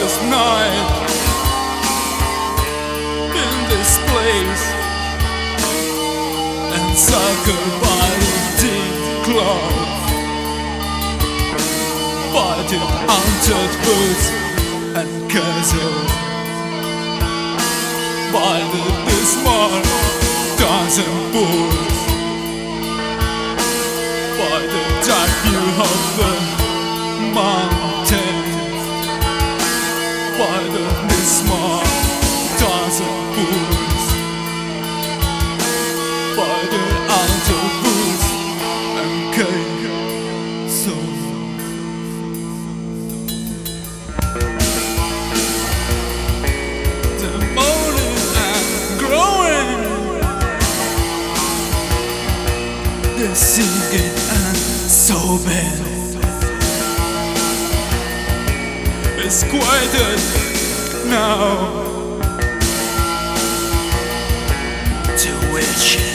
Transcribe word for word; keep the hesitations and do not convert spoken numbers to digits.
darkest night in this place, encircled by the deep clouds, by the haunted woods and castles, by the dismal dancing bulls, by the dark view of the mountains, by the dismal dancing bulls, by the outer woods and castles. The morning and growing, the singing and sobbing is quieted now, to which